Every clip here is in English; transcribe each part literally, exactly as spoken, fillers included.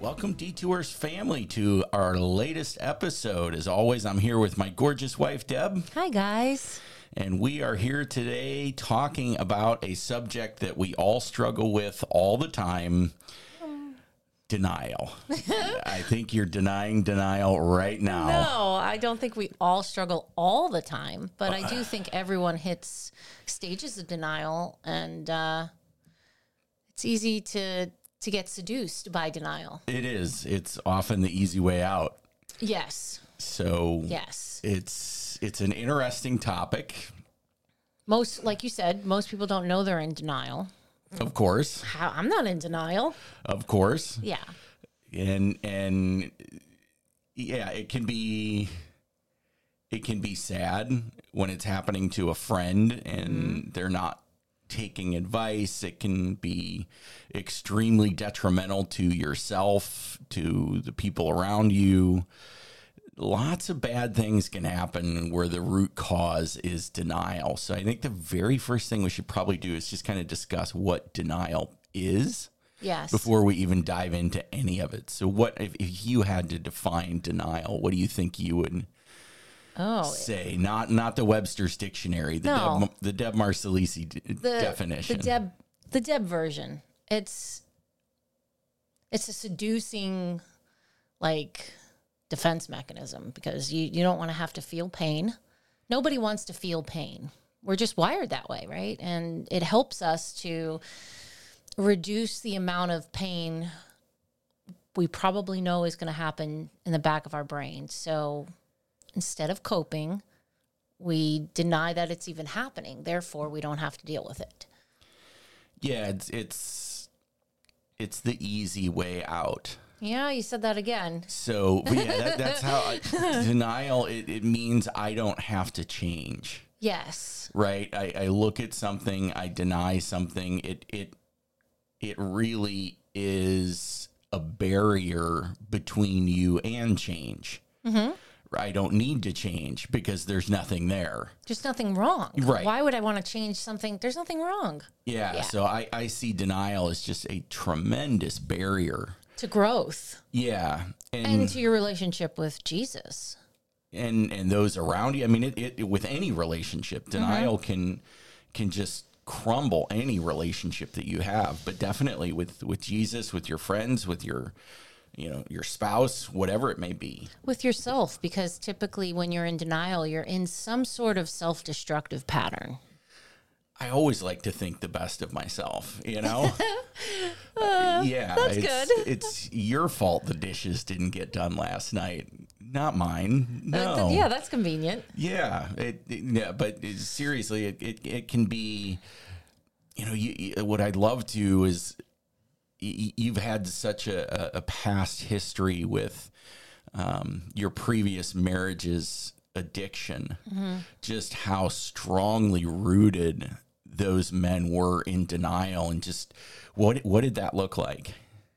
Welcome, Detours family, to our latest episode. As always, I'm here with my gorgeous wife, Deb. Hi, guys. And we are here today talking about a subject that we all struggle with all the time, denial. I think you're denying denial right now. No, I don't think we all struggle all the time, but I do think everyone hits stages of denial, and uh, it's easy to to get seduced by denial. It is. It's often the easy way out. Yes. So yes, it's it's an interesting topic. Most, like you said, most people don't know they're in denial. Of course. How, I'm not in denial. Of course. Yeah. And and yeah, it can be it can be sad when it's happening to a friend and mm-hmm. they're not taking advice. It can be extremely detrimental to yourself, to the people around you. Lots of bad things can happen where the root cause is denial. So I think the very first thing we should probably do is just kind of discuss what denial is. Yes. Before we even dive into any of it. So what, if, if you had to define denial, what do you think you would oh. say? Not not the Webster's Dictionary, the no. Deb, the Deb Marcellisi d- the, definition. The Deb, the Deb version. It's, it's a seducing, like, defense mechanism, because you, you don't want to have to feel pain. Nobody wants to feel pain. We're just wired that way, right? And it helps us to reduce the amount of pain we probably know is going to happen in the back of our brain. So instead of coping, we deny that it's even happening. Therefore, we don't have to deal with it. Yeah, it's it's it's the easy way out. Yeah, you said that again. So, but yeah, that, that's how I, denial, it, it means I don't have to change. Yes. Right? I, I look at something, I deny something. It it it really is a barrier between you and change. Mm-hmm. I don't need to change because there's nothing there. There's nothing wrong. Right. Why would I want to change something? There's nothing wrong. Yeah, yeah. So I, I see denial as just a tremendous barrier to growth. Yeah. And, and to your relationship with Jesus. And and those around you. I mean, it, it with any relationship, denial mm-hmm. can can just crumble any relationship that you have. But definitely with, with Jesus, with your friends, with your, you know, your spouse, whatever it may be. With yourself, because typically when you're in denial, you're in some sort of self-destructive pattern. I always like to think the best of myself, you know? uh, yeah. That's it's, good. It's your fault the dishes didn't get done last night, not mine. No. Uh, yeah, that's convenient. Yeah. It, it, yeah, but it, seriously, it, it, it can be, you know, you, you, what I'd love to is you, you've had such a, a past history with um, your previous marriage's addiction, mm-hmm. just how strongly rooted those men were in denial, and just what what did that look like?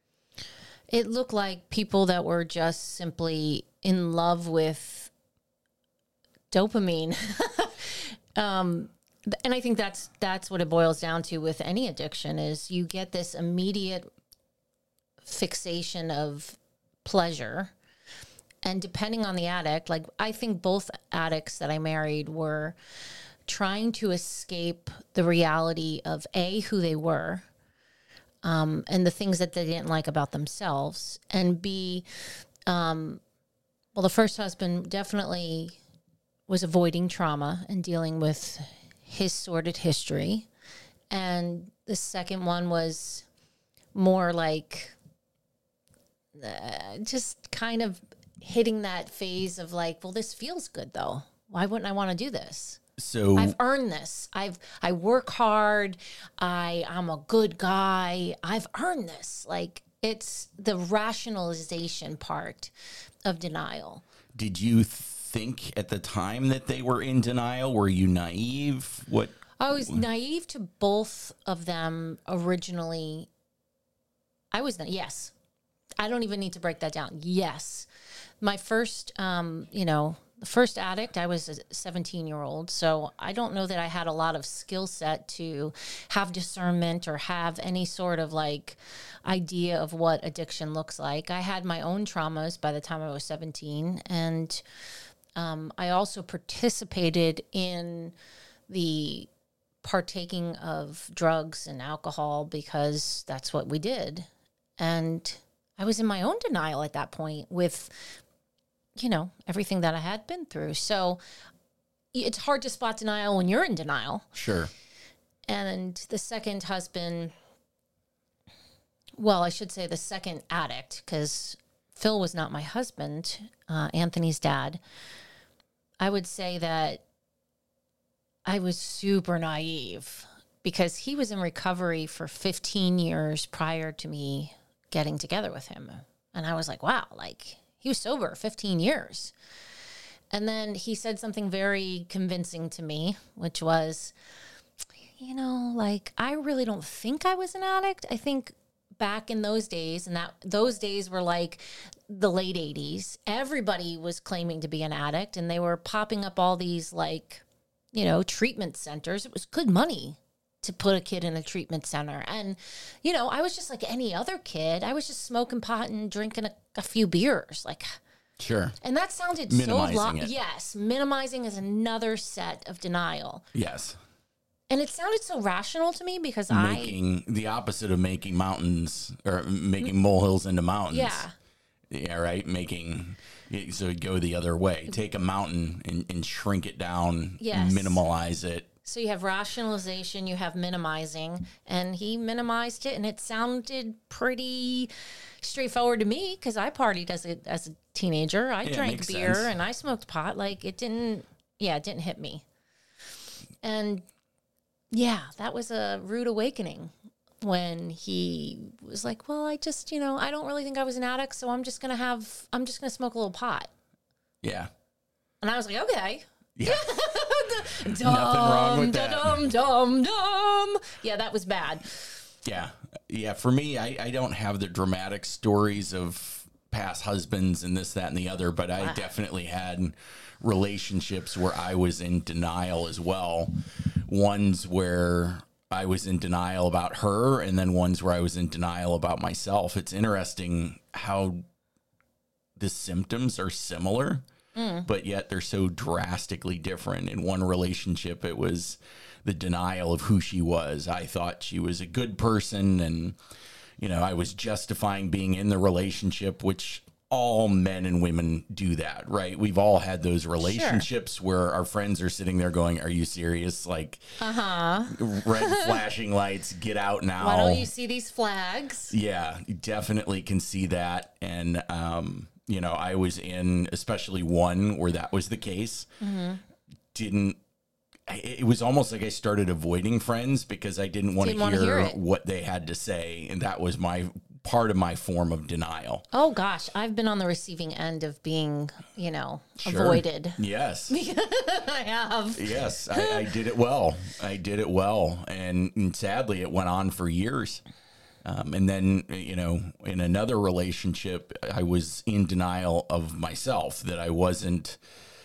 It looked like people that were just simply in love with dopamine. um, and I think that's that's what it boils down to with any addiction, is you get this immediate fixation of pleasure. And depending on the addict, like I think both addicts that I married were trying to escape the reality of A, who they were, um, and the things that they didn't like about themselves, and B, um, well, the first husband definitely was avoiding trauma and dealing with his sordid history. And the second one was more like uh, just kind of hitting that phase of like, well, this feels good though. Why wouldn't I want to do this? So I've earned this. I've, I work hard. I, I'm a good guy. I've earned this. Like, it's the rationalization part of denial. Did you think at the time that they were in denial? Were you naive? What? I was naive to both of them originally. I was, yes. I don't even need to break that down. Yes. My first, um, you know, the first addict, I was a seventeen year old. So I don't know that I had a lot of skill set to have discernment or have any sort of like idea of what addiction looks like. I had my own traumas by the time I was seventeen. And um, I also participated in the partaking of drugs and alcohol because that's what we did. And I was in my own denial at that point with, you know, everything that I had been through. So it's hard to spot denial when you're in denial. Sure. And the second husband, well, I should say the second addict, because Phil was not my husband, uh, Anthony's dad. I would say that I was super naive because he was in recovery for fifteen years prior to me getting together with him. And I was like, wow, like he was sober fifteen years. And then he said something very convincing to me, which was, you know, like, I really don't think I was an addict. I think back in those days, and that those days were like the late eighties, everybody was claiming to be an addict, and they were popping up all these, like, you know, treatment centers. It was good money to put a kid in a treatment center. And, you know, I was just like any other kid. I was just smoking pot and drinking a, a few beers. Like, sure. And that sounded minimizing so... Lo- it. Yes, minimizing is another set of denial. Yes. And it sounded so rational to me because making, I... the opposite of making mountains, or making molehills into mountains. Yeah. Yeah, right? Making... So it'd go the other way. Take a mountain and, and shrink it down, Yes. minimalize it. So you have rationalization, you have minimizing, and he minimized it, and it sounded pretty straightforward to me because I partied as a as a teenager. I Yeah, drank makes beer sense. and I smoked pot. Like, it didn't, yeah, it didn't hit me. And yeah, that was a rude awakening when he was like, well, I just, you know, I don't really think I was an addict, so I'm just going to have, I'm just going to smoke a little pot. Yeah. And I was like, okay. Yeah. Dum, Nothing wrong with that. Dum, dum, dum. Yeah, that was bad. Yeah. Yeah. For me, I, I don't have the dramatic stories of past husbands and this, that, and the other, but I Wow. definitely had relationships where I was in denial as well. Ones where I was in denial about her, and then ones where I was in denial about myself. It's interesting how the symptoms are similar, mm. but yet they're so drastically different. In one relationship, it was the denial of who she was. I thought she was a good person, and, you know, I was justifying being in the relationship, which all men and women do that, right? We've all had those relationships sure. where our friends are sitting there going, are you serious? Like, uh-huh. red flashing lights, get out now. Why don't you see these flags? Yeah, you definitely can see that. And, um, you know, I was in especially one where that was the case. Mm-hmm. Didn't, it was almost like I started avoiding friends because I didn't want to hear, hear what they had to say. And that was my part of my form of denial. Oh gosh, I've been on the receiving end of being, you know, sure. avoided. Yes. I have. Yes, I, I did it well. I did it well. And, and sadly, it went on for years. Um, and then, you know, in another relationship, I was in denial of myself, that I wasn't,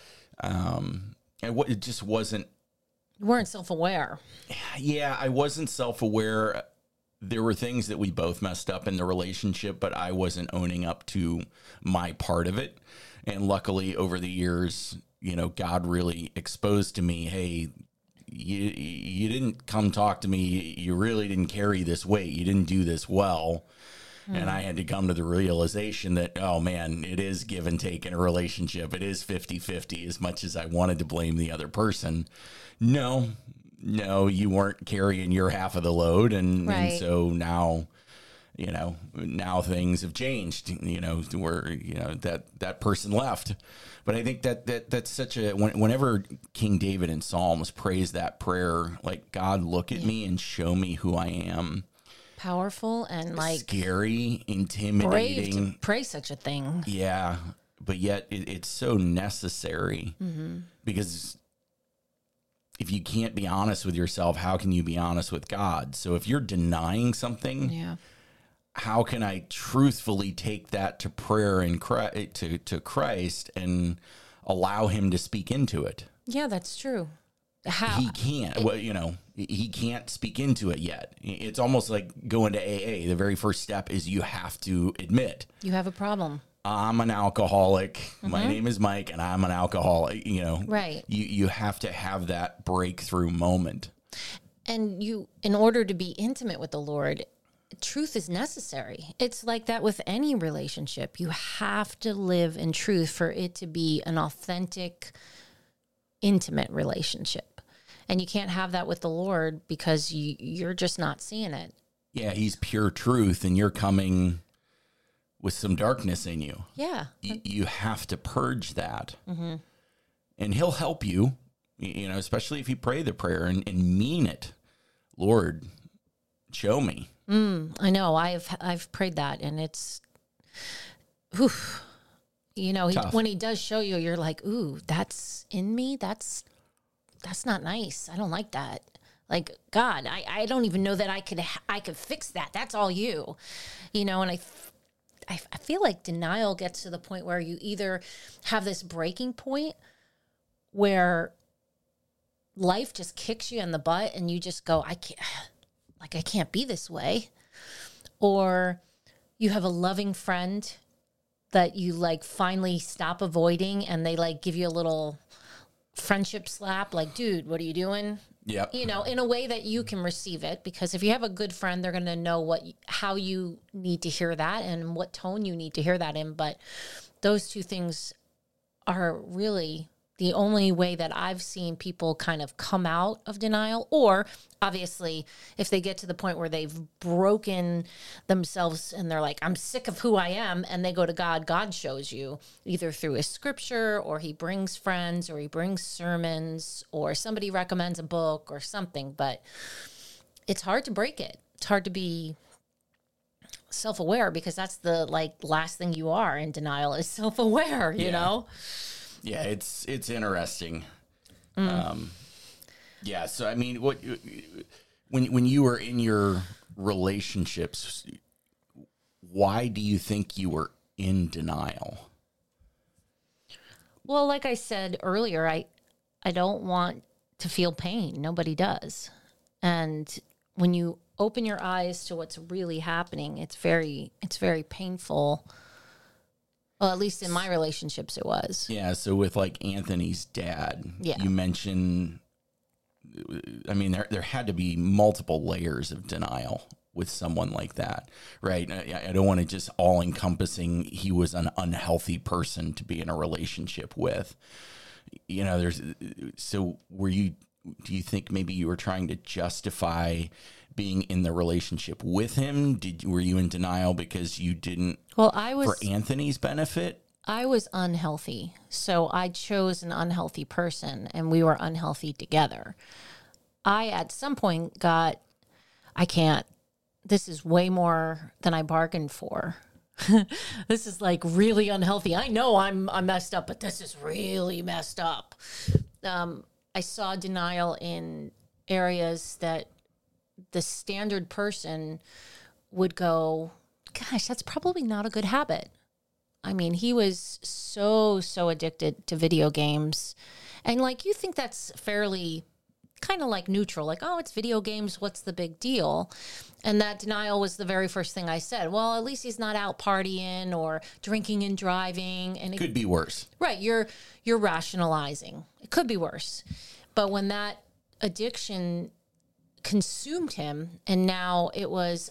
um, I w- it just wasn't. You weren't self-aware. Yeah, I wasn't self-aware. There were things that we both messed up in the relationship, but I wasn't owning up to my part of it. And luckily, over the years, you know, God really exposed to me, hey, you, you didn't come talk to me. You really didn't carry this weight. You didn't do this well. Mm. And I had to come to the realization that, oh, man, it is give and take in a relationship. It is fifty-fifty. As much as I wanted to blame the other person, no. No, you weren't carrying your half of the load. And, right. and so now, you know, now things have changed, you know, where, you know, that, that person left. But I think that, that that's such a, when, whenever King David in Psalms prays that prayer, like, God, look at yeah. me and show me who I am. Powerful and like scary, intimidating. Brave to pray such a thing. Yeah. But yet it, it's so necessary mm-hmm. because if you can't be honest with yourself, how can you be honest with God? So if you're denying something, yeah. how can I truthfully take that to prayer and Christ, to, to Christ and allow him to speak into it. Yeah, that's true. How He can't, well, you know, he can't speak into it yet. It's almost like going to A A. The very first step is you have to admit, you have a problem. I'm an alcoholic. My name is Mike, and I'm an alcoholic. You know, Right. You you have to have that breakthrough moment. And you, in order to be intimate with the Lord, truth is necessary. It's like that with any relationship. You have to live in truth for it to be an authentic, intimate relationship. And you can't have that with the Lord because you, you're just not seeing it. Yeah, he's pure truth, and you're coming with some darkness in you. Yeah. Y- you have to purge that. Mm-hmm. And he'll help you, y- you know, especially if you pray the prayer and, and mean it. Lord, show me. Mm, I know. I've I've prayed that, and it's, whew, you know, he, Tough. when he does show you, you're like, ooh, that's in me. That's that's not nice. I don't like that. Like, God, I, I don't even know that I could I could fix that. That's all you, you know. And I, I I feel like denial gets to the point where you either have this breaking point where life just kicks you in the butt, and you just go, I can't. Like, I can't be this way. Or you have a loving friend that you like finally stop avoiding, and they like give you a little friendship slap, like, dude, what are you doing? Yep. You know, in a way that you can receive it, because if you have a good friend, they're going to know what, how you need to hear that and what tone you need to hear that in. But those two things are really the only way that I've seen people kind of come out of denial. Or obviously, if they get to the point where they've broken themselves and they're like, I'm sick of who I am, and they go to God, God shows you either through a scripture, or he brings friends, or he brings sermons, or somebody recommends a book or something. But it's hard to break it. It's hard to be self-aware, because that's the like last thing you are in denial is self-aware, you Yeah. know? Yeah, it's it's interesting. Um, yeah, so I mean, what when when you were in your relationships, why do you think you were in denial? Well, like I said earlier, I I don't want to feel pain. Nobody does. And when you open your eyes to what's really happening, it's very it's very painful. Well, at least in my relationships, it was. Yeah, so with like Anthony's dad, Yeah. you mentioned, I mean, there there had to be multiple layers of denial with someone like that, right? I, I don't want to just all encompassing. He was an unhealthy person to be in a relationship with. You know, there's so were you? Do you think maybe you were trying to justify being in the relationship with him? Did were you in denial because you didn't? Well, I was For Anthony's benefit? I was unhealthy. So I chose an unhealthy person, and we were unhealthy together. I, at some point, got, I can't, this is way more than I bargained for. This is like really unhealthy. I know I'm, I'm messed up, but this is really messed up. Um, I saw denial in areas that the standard person would go, gosh, that's probably not a good habit. I mean, he was so, so addicted to video games. And like, you think that's fairly kind of like neutral, like, oh, it's video games. What's the big deal? And that denial was the very first thing I said. Well, at least he's not out partying or drinking and driving. And it Could be worse. Right. You're, you're rationalizing. It could be worse. But when that addiction consumed him, and now it was,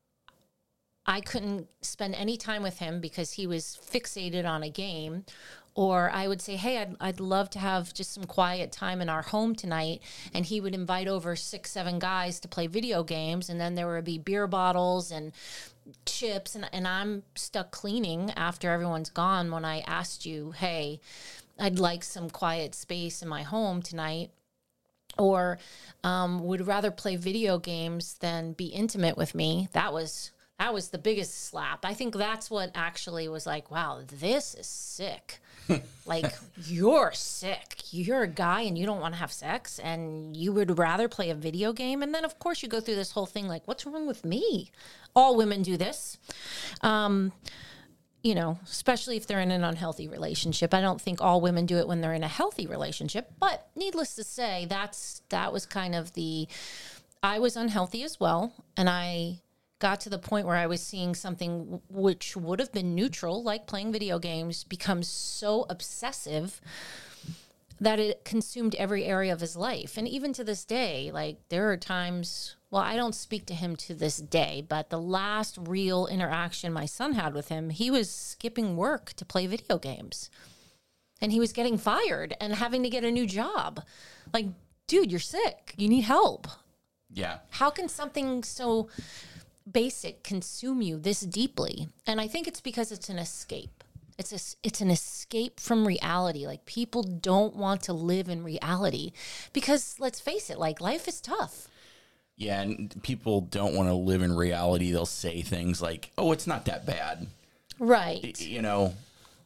I couldn't spend any time with him because he was fixated on a game. Or I would say, hey, I'd, I'd love to have just some quiet time in our home tonight. And he would invite over six, seven guys to play video games. And then there would be beer bottles and chips. And, and I'm stuck cleaning after everyone's gone when I asked you, hey, I'd like some quiet space in my home tonight. Or um, would rather play video games than be intimate with me. That was... That was the biggest slap. I think that's what actually was like, wow, this is sick. Like, you're sick. You're a guy and you don't want to have sex and you would rather play a video game. And then, of course, you go through this whole thing like, what's wrong with me? All women do this. Um, you know, especially if they're in an unhealthy relationship. I don't think all women do it when they're in a healthy relationship, but needless to say, that's that was kind of the, I was unhealthy as well, and I got to the point where I was seeing something which would have been neutral, like playing video games, become so obsessive that it consumed every area of his life. And even to this day, like there are times, well, I don't speak to him to this day, but the last real interaction my son had with him, he was skipping work to play video games. And he was getting fired and having to get a new job. Like, dude, you're sick. You need help. Yeah. How can something so basic consume you this deeply? And I think it's because it's an escape. It's a, it's an escape from reality. Like, people don't want to live in reality because, let's face it, like, life is tough. Yeah, and people don't want to live in reality. They'll say things like, oh, it's not that bad. Right. You know,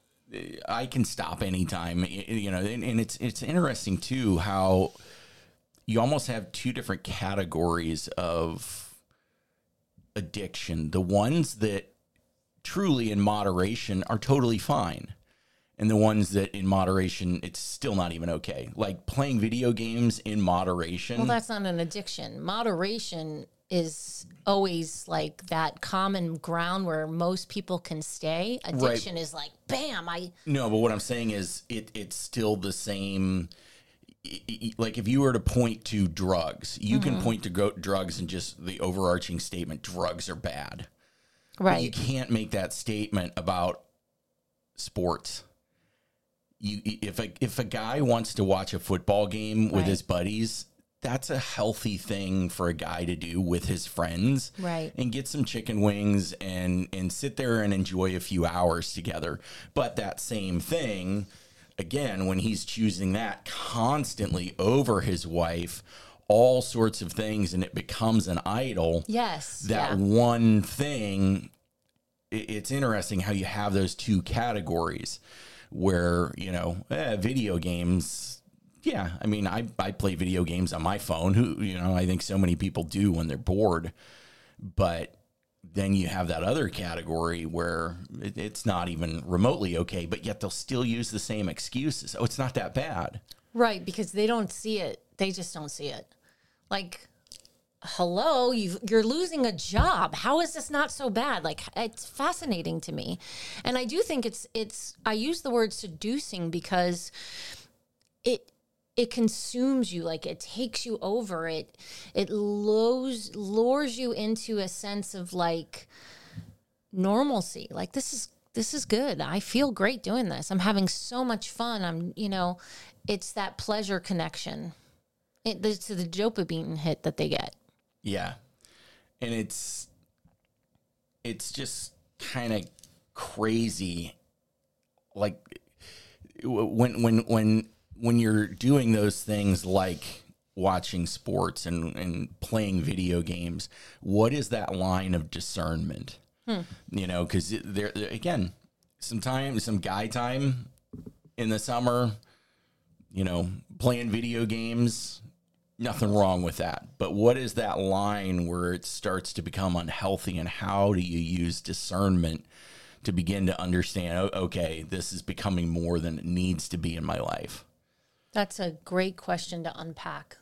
I can stop anytime, you know, and, and it's it's interesting, too, how you almost have two different categories of addiction. The ones that truly in moderation are totally fine, and the ones that in moderation it's still not even okay, like playing video games in moderation. Well, that's not an addiction. Moderation is always like that common ground where most people can stay. Addiction right. is like, bam, I no but what I'm saying is it it's still the same. Like, if you were to point to drugs, you mm-hmm. can point to go- drugs and just the overarching statement, drugs are bad. Right. But you can't make that statement about sports. You, if a, if a guy wants to watch a football game with right. his buddies, that's a healthy thing for a guy to do with his friends. Right. And get some chicken wings and, and sit there and enjoy a few hours together. But that same thing, again, when he's choosing that constantly over his wife, all sorts of things, and it becomes an idol. Yes. That yeah. one thing, it's interesting how you have those two categories where, you know, eh, video games. Yeah. I mean, I, I play video games on my phone, who, you know, I think so many people do when they're bored, but then you have that other category where it, it's not even remotely okay, but yet they'll still use the same excuses. Oh, it's not that bad. Right, because they don't see it. They just don't see it. Like, hello, you've, you're losing a job. How is this not so bad? Like, it's fascinating to me. And I do think it's, it's, I use the word seducing because it, it consumes you, like it takes you over. It it lures lures you into a sense of like normalcy. Like, this is this is good. I feel great doing this. I'm having so much fun. I'm, you know, it's that pleasure connection. It, it's the dopamine hit that they get. Yeah, and it's it's just kind of crazy. Like when when when. when you're doing those things like watching sports and, and playing video games, what is that line of discernment? Hmm. You know, because there, again, some time, some guy time in the summer, you know, playing video games, nothing wrong with that. But what is that line where it starts to become unhealthy, and how do you use discernment to begin to understand, oh, okay, this is becoming more than it needs to be in my life? That's a great question to unpack.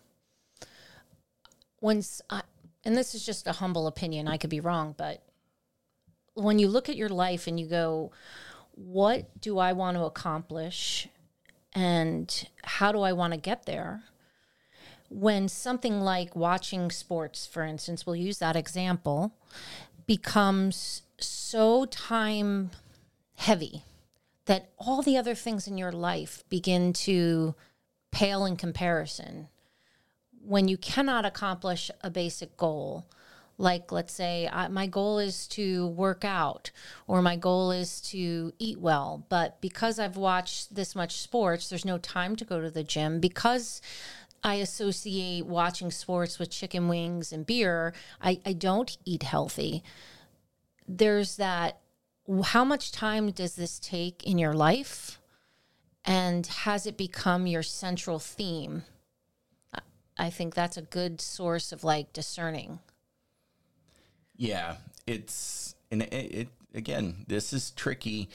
Once, I, and this is just a humble opinion, I could be wrong, but when you look at your life and you go, what do I want to accomplish and how do I want to get there? When something like watching sports, for instance, we'll use that example, becomes so time heavy that all the other things in your life begin to pale in comparison. When you cannot accomplish a basic goal, like, let's say I, my goal is to work out, or my goal is to eat well, but because I've watched this much sports, there's no time to go to the gym. Because I associate watching sports with chicken wings and beer, I, I don't eat healthy. There's that, how much time does this take in your life? And has it become your central theme? I think that's a good source of like discerning. Yeah, it's and it, it again, this is tricky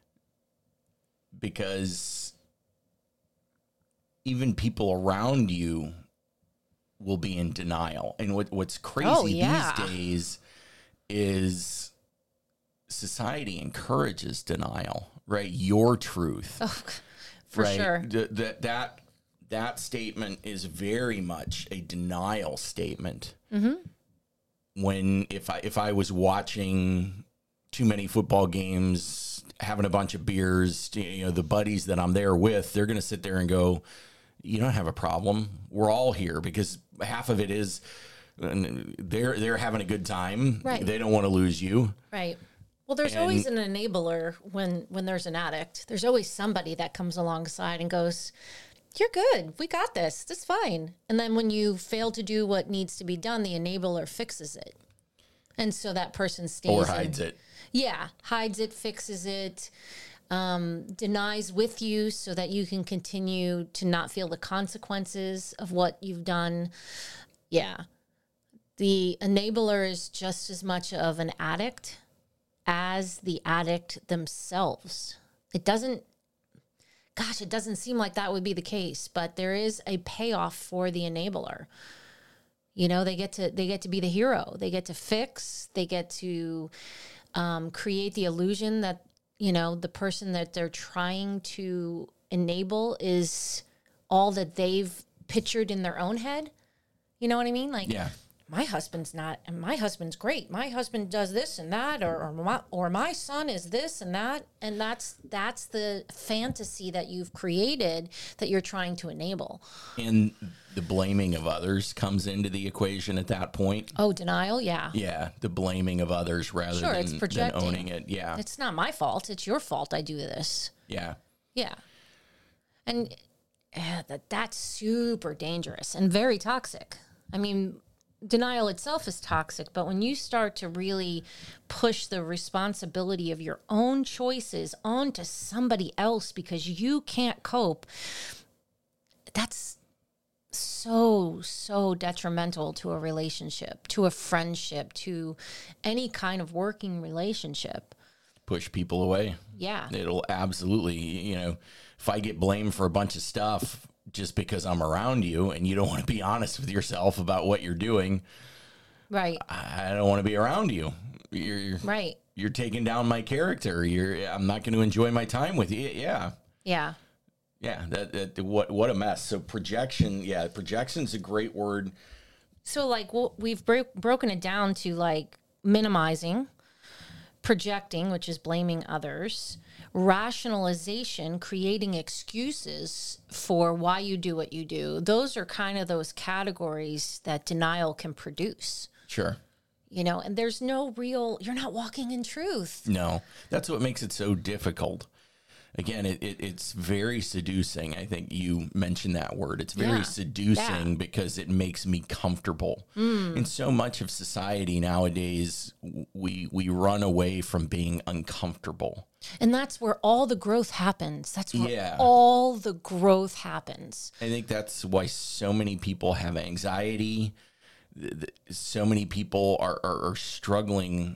because even people around you will be in denial. And what, what's crazy Oh, yeah. these days is society encourages denial, right? Your truth. Oh, for right? sure. Th- that that that statement is very much a denial statement. Mm-hmm. When if I if I was watching too many football games, having a bunch of beers, you know, the buddies that I'm there with, they're going to sit there and go, "You don't have a problem. We're all here," because half of it is they're they're having a good time. Right. They don't want to lose you. Right. Well, there's And- always an enabler when when there's an addict. There's always somebody that comes alongside and goes, "You're good. We got this. This is fine." And then when you fail to do what needs to be done, the enabler fixes it. And so that person stays Or in- hides it. Yeah, hides it, fixes it, um, denies with you so that you can continue to not feel the consequences of what you've done. Yeah. The enabler is just as much of an addict as the addict themselves. It doesn't, gosh, it doesn't seem like that would be the case, but there is a payoff for the enabler. You know, they get to they get to be the hero. They get to fix. They get to um, create the illusion that, you know, the person that they're trying to enable is all that they've pictured in their own head. You know what I mean? Like, Yeah. my husband's not, and my husband's great. My husband does this and that, or or my, or my son is this and that, and that's that's the fantasy that you've created that you're trying to enable. And the blaming of others comes into the equation at that point. Oh, denial, yeah. Yeah, the blaming of others rather Sure, than, it's than projecting. owning it. Yeah, It's not my fault. It's your fault I do this. yeah. Yeah. And uh, that that's super dangerous and very toxic. I mean, denial itself is toxic, but when you start to really push the responsibility of your own choices onto somebody else because you can't cope, that's so, so detrimental to a relationship, to a friendship, to any kind of working relationship. Push people away. Yeah. It'll absolutely, you know, if I get blamed for a bunch of stuff just because I'm around you and you don't want to be honest with yourself about what you're doing, Right. I don't want to be around you. You're, you're Right. You're taking down my character. You're. I'm not going to enjoy my time with you. Yeah. Yeah. Yeah. That, that. What. What a mess. So projection. Yeah. Projection's a great word. So, like, well, we've bro- broken it down to like minimizing, projecting, which is blaming others, rationalization, creating excuses for why you do what you do. Those are kind of those categories that denial can produce, Sure. you know, and there's no real, you're not walking in truth. No, that's what makes it so difficult. Again, it, it it's very seducing. I think you mentioned that word. It's very Yeah. seducing Yeah. because it makes me comfortable. And so much of society nowadays, we we run away from being uncomfortable. And that's where all the growth happens. That's where Yeah. all the growth happens. I think that's why so many people have anxiety. Th- th- So many people are, are, are struggling.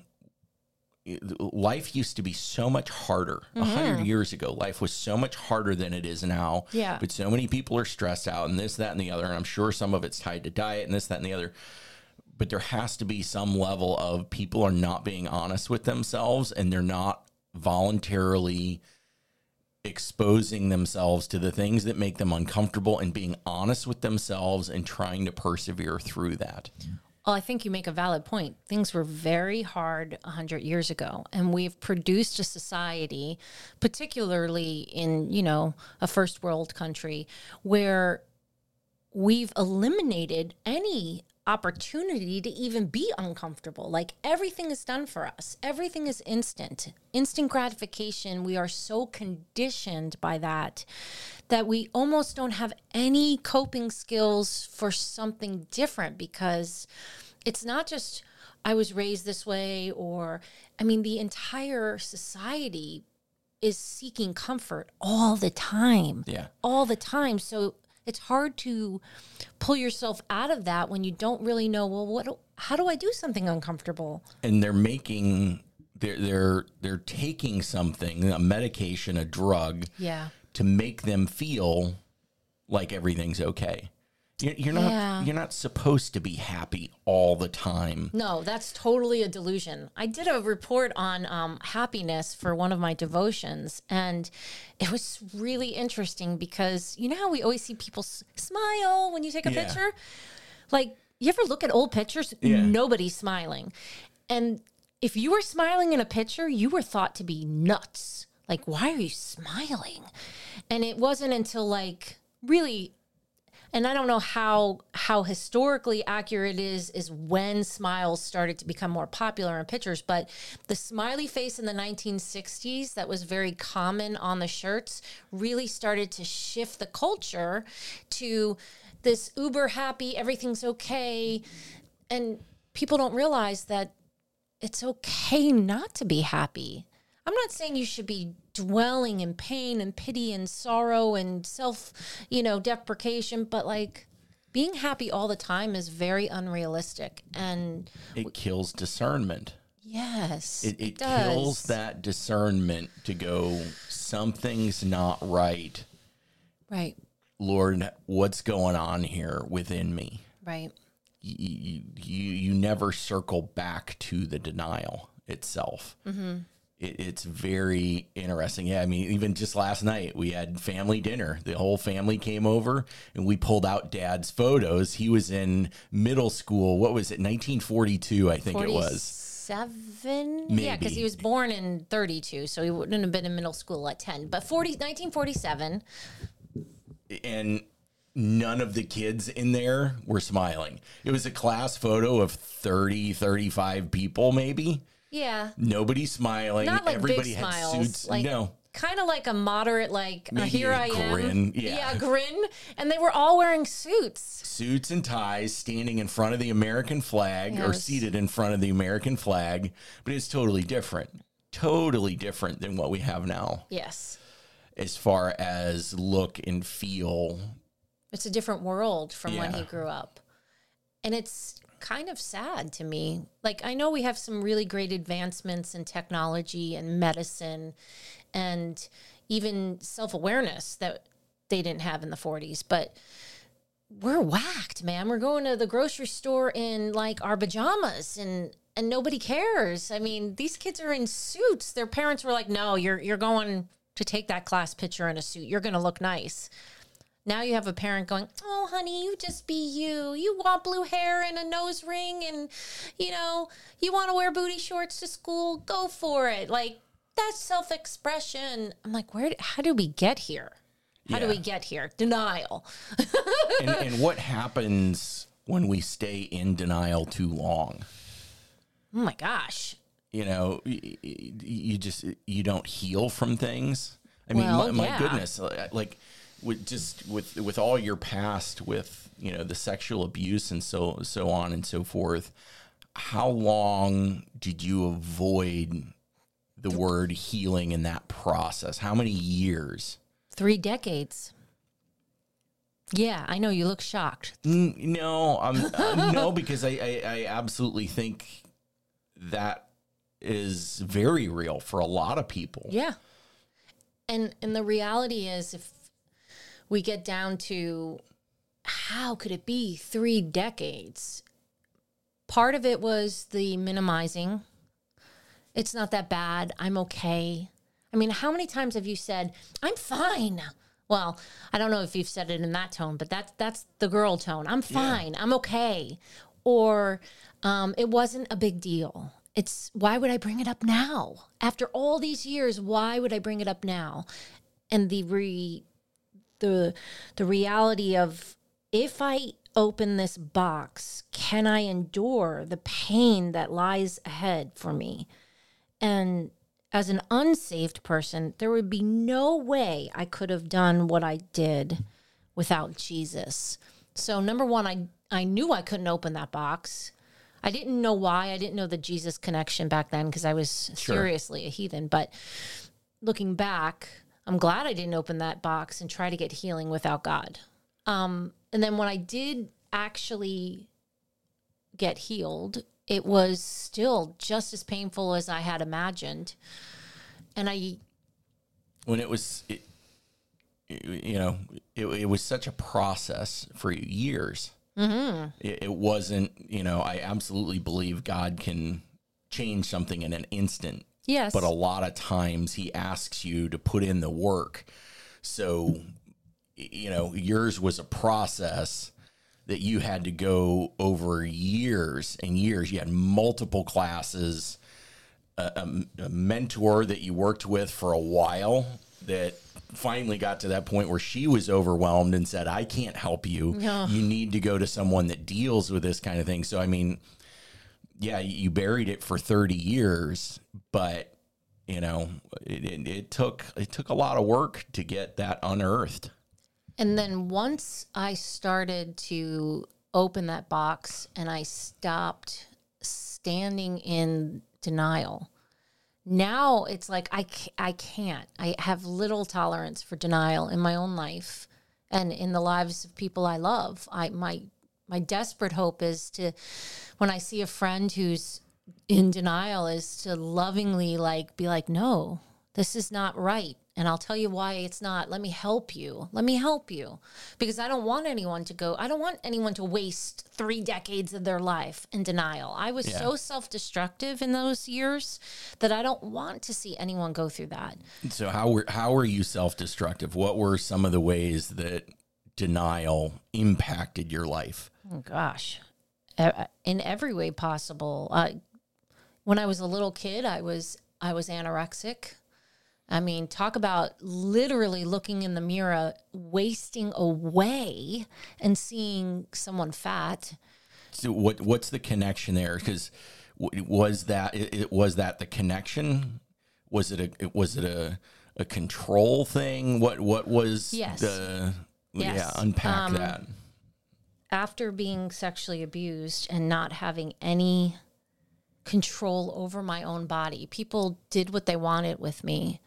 Life used to be so much harder. A hundred years ago, life was so much harder than it is now. Yeah. But so many people are stressed out and this, that, and the other. And I'm sure some of it's tied to diet and this, that, and the other. But there has to be some level of people are not being honest with themselves and they're not voluntarily exposing themselves to the things that make them uncomfortable and being honest with themselves and trying to persevere through that. Well, I think you make a valid point. Things were very hard one hundred years ago, and we've produced a society, particularly in, you know, a first world country, where we've eliminated any opportunity to even be uncomfortable. Like, everything is done for us. Everything is instant. Instant gratification. We are so conditioned by that that we almost don't have any coping skills for something different, because it's not just I was raised this way, or I mean the entire society is seeking comfort all the time. Yeah. All the time. So it's hard to pull yourself out of that when you don't really know, well, what do, how do I do something uncomfortable? And they're making they're they're they're taking something, a medication, a drug, Yeah. to make them feel like everything's okay. You're, you're not Yeah. you're not supposed to be happy all the time. No, that's totally a delusion. I did a report on um, happiness for one of my devotions, and it was really interesting because you know how we always see people s- smile when you take a Yeah. picture? Like, you ever look at old pictures? Yeah. Nobody's smiling. And if you were smiling in a picture, you were thought to be nuts. Like, why are you smiling? And it wasn't until like really, and I don't know how how historically accurate it is, is when smiles started to become more popular in pictures. But the smiley face in the nineteen sixties that was very common on the shirts really started to shift the culture to this uber happy, everything's okay. And people don't realize that it's okay not to be happy. I'm not saying you should be dwelling in pain and pity and sorrow and self, you know, deprecation, but like being happy all the time is very unrealistic. And It kills discernment. yes, It, it does. kills that discernment to go, something's not right. Right, Lord, what's going on here within me? right. You, you, you never circle back to the denial itself. Mm-hmm. It, it's very interesting. Yeah, I mean, even just last night, we had family dinner. The whole family came over, and we pulled out Dad's photos. He was in middle school. What was it, nineteen forty-two, I think it was. Seven? Maybe. Yeah, because he was born in thirty-two, so he wouldn't have been in middle school at ten. But forty, nineteen forty-seven. And none of the kids in there were smiling. It was a class photo of thirty, thirty-five people, maybe. Yeah. Nobody smiling. Not like Everybody big had smiles. suits. Like, no. kind of like a moderate, like, uh, Maybe here a I am. grin, yeah. grin. And they were all wearing suits. Suits and ties, standing in front of the American flag, or Yes. seated in front of the American flag. But it's totally different. Totally different than what we have now, Yes. as far as look and feel. It's a different world from when Yeah. he grew up. And it's kind of sad to me. Like, I know we have some really great advancements in technology and medicine and even self-awareness that they didn't have in the forties, but we're whacked, man. We're going to the grocery store in like our pajamas and and nobody cares. I mean, these kids are in suits. Their parents were like, "No, you're you're going to take that class picture in a suit. You're going to look nice." Now you have a parent going, "Oh, honey, you just be you. You want blue hair and a nose ring and, you know, you want to wear booty shorts to school? Go for it." Like, that's self-expression. I'm like, where? Did, how do we get here? How do Yeah. we get here? Denial. and, and what happens when we stay in denial too long? Oh my gosh. You know, y- y- you just, you don't heal from things. I mean, Well, my, my yeah. goodness, like with just with, with all your past with, you know, the sexual abuse and so, so on and so forth, how long did you avoid the word healing in that process? How many years? Three decades. Yeah, I know you look shocked. N- No, um, uh, no, because I, I, I absolutely think that is very real for a lot of people. Yeah. And and the reality is, if we get down to how could it be three decades? Part of it was the minimizing. It's not that bad. I'm okay. I mean, how many times have you said, "I'm fine"? Well, I don't know if you've said it in that tone, but that's that's the girl tone. I'm fine. I'm okay. Or um, it wasn't a big deal. It's, why would I bring it up now? After all these years, why would I bring it up now? And the re, the the reality of, if I open this box, can I endure the pain that lies ahead for me? And as an unsaved person, there would be no way I could have done what I did without Jesus. So number one, I I knew I couldn't open that box. I didn't know why. I didn't know the Jesus connection back then because I was Sure. seriously a heathen. But looking back, I'm glad I didn't open that box and try to get healing without God. Um, and then when I did actually get healed, it was still just as painful as I had imagined. And I, when it was, it, you know, it, it was such a process for years. Mm-hmm. It, it wasn't, you know, I absolutely believe God can change something in an instant. yes, But a lot of times he asks you to put in the work. So, you know, yours was a process that you had to go over years and years. You had multiple classes, a, a, a mentor that you worked with for a while that finally got to that point where she was overwhelmed and said, I can't help you. No. You need to go to someone that deals with this kind of thing. So, I mean, yeah, you buried it for thirty years, but you know, it, it, it took, it took a lot of work to get that unearthed. And then once I started to open that box and I stopped standing in denial, now it's like I, ca- I can't. I have little tolerance for denial in my own life and in the lives of people I love. I my my desperate hope is to, when I see a friend who's in denial, is to lovingly like be like, no, this is not right. And I'll tell you why it's not. Let me help you. Let me help you. Because I don't want anyone to go, I don't want anyone to waste three decades of their life in denial. I was Yeah. so self-destructive in those years that I don't want to see anyone go through that. So how were, how were you self-destructive? What were some of the ways that denial impacted your life? Oh, gosh. E- In every way possible. Uh, when I was a little kid, I was I was anorexic. I mean, talk about literally looking in the mirror, wasting away and seeing someone fat. So what what's the connection there? Because was that it, it was that the connection? Was it a was it a a control thing? What what was Yes. the Yes. yeah? Unpack Um, that. After being sexually abused and not having any control over my own body, people did what they wanted with me.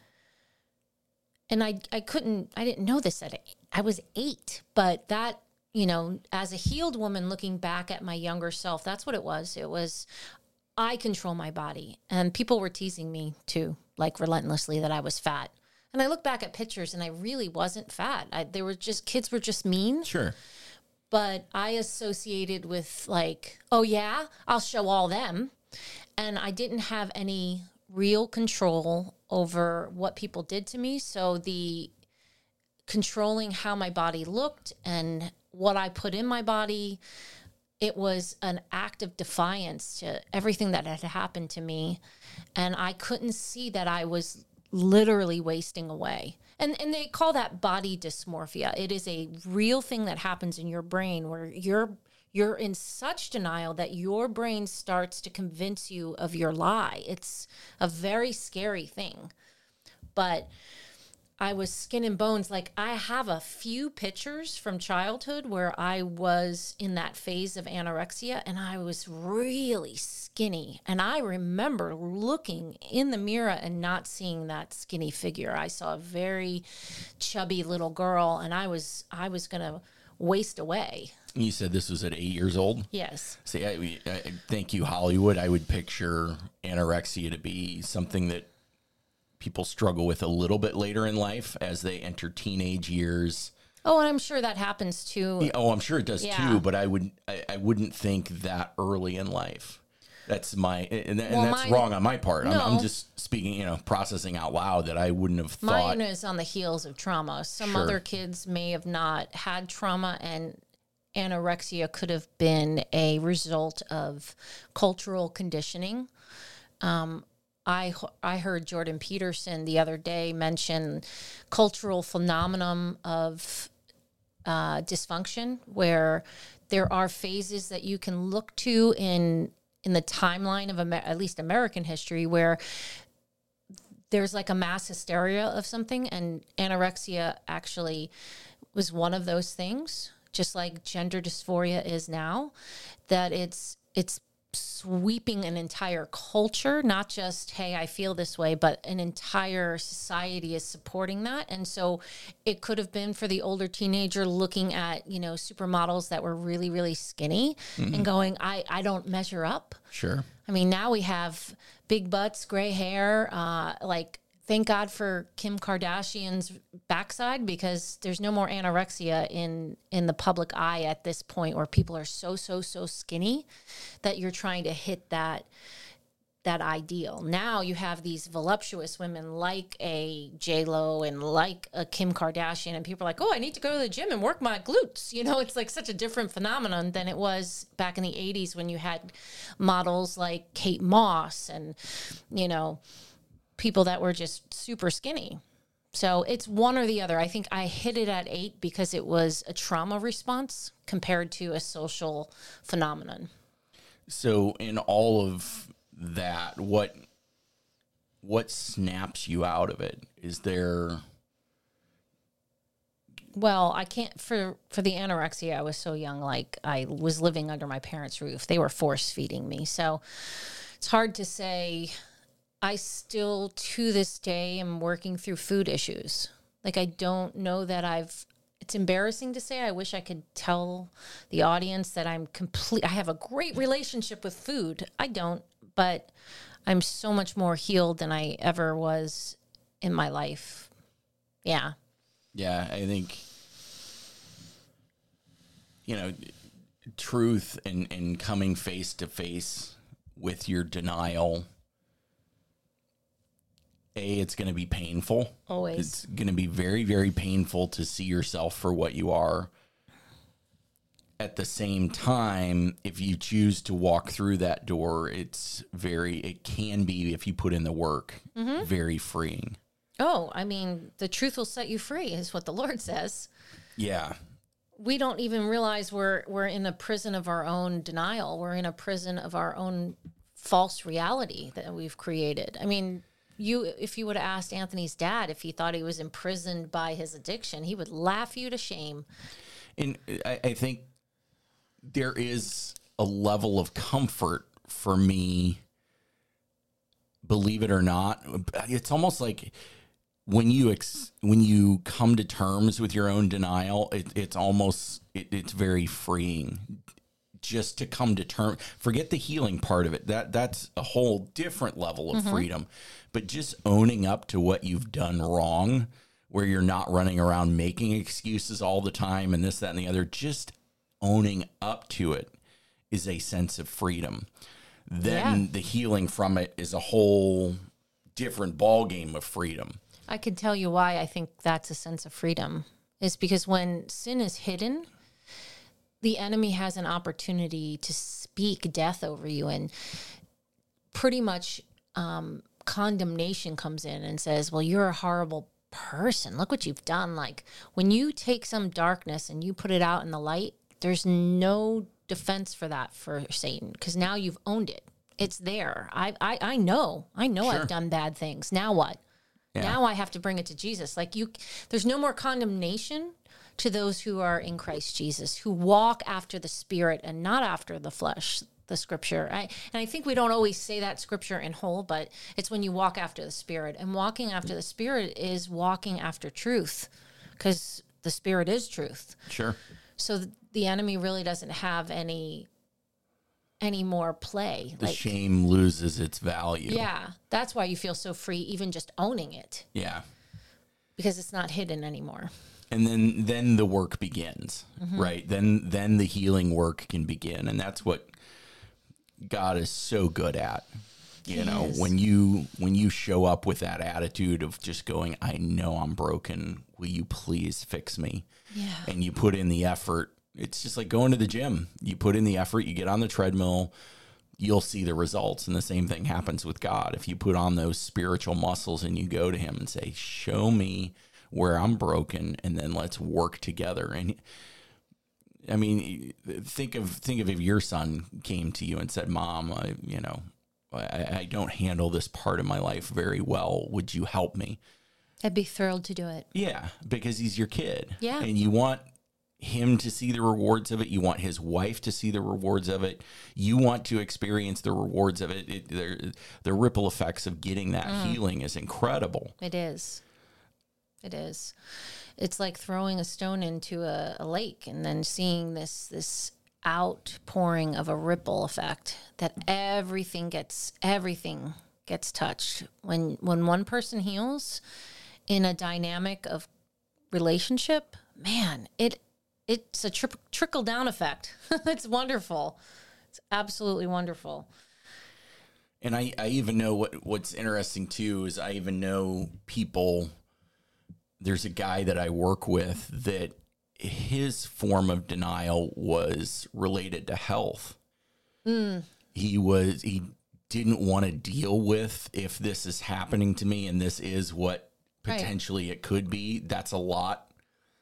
And I, I couldn't, I didn't know this at eight. I was eight, but that, you know, as a healed woman looking back at my younger self, that's what it was. It was, I control my body. And people were teasing me too, like relentlessly, that I was fat. And I look back at pictures and I really wasn't fat. I, they were just, kids were just mean. Sure. But I associated with like, oh yeah, I'll show all them. And I didn't have any real control over what people did to me. So the controlling how my body looked and what I put in my body, it was an act of defiance to everything that had happened to me. And I couldn't see that I was literally wasting away. And and they call that body dysmorphia. It is a real thing that happens in your brain where you're you're in such denial that your brain starts to convince you of your lie. It's a very scary thing. But I was skin and bones. Like, I have a few pictures from childhood where I was in that phase of anorexia and I was really skinny. And I remember looking in the mirror and not seeing that skinny figure. I saw a very chubby little girl and I was I was going to waste away. You said this was at eight years old? Yes. See, I, I, thank you, Hollywood. I would picture anorexia to be something that people struggle with a little bit later in life as they enter teenage years. Oh, and I'm sure that happens too. Yeah, oh, I'm sure it does Yeah. too, but I would I, I wouldn't think that early in life. That's my and, and Well, that's mine- wrong on my part. I'm, I'm No. just speaking, you know, processing out loud that I wouldn't have thought. Mine is on the heels of trauma. Some Sure. other kids may have not had trauma, and anorexia could have been a result of cultural conditioning. Um, I I heard Jordan Peterson the other day mention cultural phenomenon of uh, dysfunction, where there are phases that you can look to in in the timeline of Amer- at least American history, where there's like a mass hysteria of something, and anorexia actually was one of those things, just like gender dysphoria is now, that it's it's sweeping an entire culture, not just, hey, I feel this way, but an entire society is supporting that. And so it could have been for the older teenager looking at, you know, supermodels that were really, really skinny mm-hmm. and going, I, I don't measure up. Sure. I mean, now we have big butts, gray hair, uh, like, thank God for Kim Kardashian's backside, because there's no more anorexia in, in the public eye at this point, where people are so, so, so skinny that you're trying to hit that that ideal. Now you have these voluptuous women like a J-Lo and like a Kim Kardashian, and people are like, oh, I need to go to the gym and work my glutes. You know, it's like such a different phenomenon than it was back in the eighties when you had models like Kate Moss and, you know, people that were just super skinny. So it's one or the other. I think I hit it at eight because it was a trauma response compared to a social phenomenon. So in all of that, what what snaps you out of it? Is there... Well, I can't, for, for the anorexia, I was so young, like I was living under my parents' roof. They were force feeding me. So it's hard to say. I still, to this day, am working through food issues. Like, I don't know that I've, it's embarrassing to say. I wish I could tell the audience that I'm complete, I have a great relationship with food. I don't, but I'm so much more healed than I ever was in my life. Yeah. Yeah, I think, you know, truth and, and coming face to face with your denial. A, it's going to be painful. Always. It's going to be very, very painful to see yourself for what you are. At the same time, if you choose to walk through that door, it's very, it can be, if you put in the work, mm-hmm. very freeing. Oh, I mean, the truth will set you free is what the Lord says. Yeah. We don't even realize we're we're in a prison of our own denial. We're in a prison of our own false reality that we've created. I mean, you if you would have asked Anthony's dad if he thought he was imprisoned by his addiction, he would laugh you to shame. And I, I think there is a level of comfort for me, believe it or not. It's almost like when you ex, when you come to terms with your own denial, it, it's almost it, it's very freeing just to come to terms. Forget the healing part of it. That that's a whole different level of mm-hmm. freedom. But just owning up to what you've done wrong, where you're not running around making excuses all the time and this, that, and the other, just owning up to it is a sense of freedom. Then yeah. the healing from it is a whole different ballgame of freedom. I can tell you why I think that's a sense of freedom. Is because when sin is hidden, the enemy has an opportunity to speak death over you, and pretty much um, condemnation comes in and says, well, you're a horrible person. Look what you've done. Like, when you take some darkness and you put it out in the light, there's no defense for that for Satan, because now you've owned it. It's there. I I, I know. I know sure. I've done bad things. Now what? Yeah. Now I have to bring it to Jesus. Like, you, there's no more condemnation to those who are in Christ Jesus, who walk after the Spirit and not after the flesh, the Scripture. I, and I think we don't always say that Scripture in whole, but it's when you walk after the Spirit. And walking after the Spirit is walking after truth, because the Spirit is truth. Sure. So the, the enemy really doesn't have any any more play. The like, shame loses its value. Yeah. That's why you feel so free, even just owning it. Yeah. Because it's not hidden anymore. And then then the work begins, mm-hmm. right? Then then the healing work can begin. And that's what God is so good at. You he know, is. when you when you show up with that attitude of just going, I know I'm broken. Will you please fix me? Yeah. And you put in the effort. It's just like going to the gym. You put in the effort, you get on the treadmill, you'll see the results. And the same thing happens with God. If you put on those spiritual muscles and you go to him and say, show me where I'm broken, and then let's work together. And I mean, think of think of if your son came to you and said, Mom, I, you know, I, I don't handle this part of my life very well. Would you help me? I'd be thrilled to do it. Yeah, because he's your kid. Yeah. And you want him to see the rewards of it. You want his wife to see the rewards of it. You want to experience the rewards of it. it the, the ripple effects of getting that mm. healing is incredible. It is. It is. It's like throwing a stone into a, a lake and then seeing this this outpouring of a ripple effect that everything gets everything gets touched. When when one person heals in a dynamic of relationship, man, it it's a tri- trickle down effect. It's wonderful. It's absolutely wonderful. And I, I even know what what's interesting too is I even know people. There's a guy that I work with that his form of denial was related to health. Mm. He was, he didn't want to deal with if this is happening to me and this is what potentially right. it could be. That's a lot.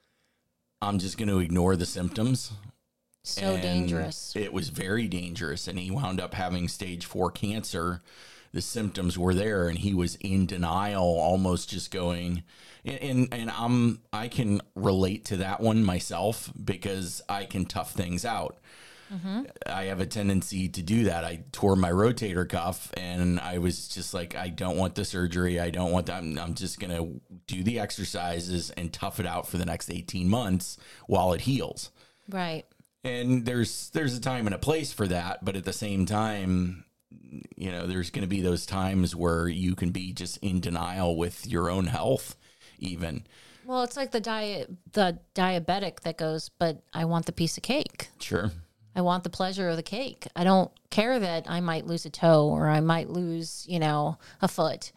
I'm just going to ignore the symptoms. So and dangerous. It was very dangerous. And he wound up having stage four cancer. The symptoms were there and he was in denial, almost just going, and, and, and I'm, I can relate to that one myself because I can tough things out. Mm-hmm. I have a tendency to do that. I tore my rotator cuff and I was just like, I don't want the surgery. I don't want that. I'm, I'm just going to do the exercises and tough it out for the next eighteen months while it heals. Right. And there's, there's a time and a place for that. But at the same time, you know, there's going to be those times where you can be just in denial with your own health even. Well, it's like the diet, the diabetic that goes, but I want the piece of cake. Sure. I want the pleasure of the cake. I don't care that I might lose a toe or I might lose, you know, a foot.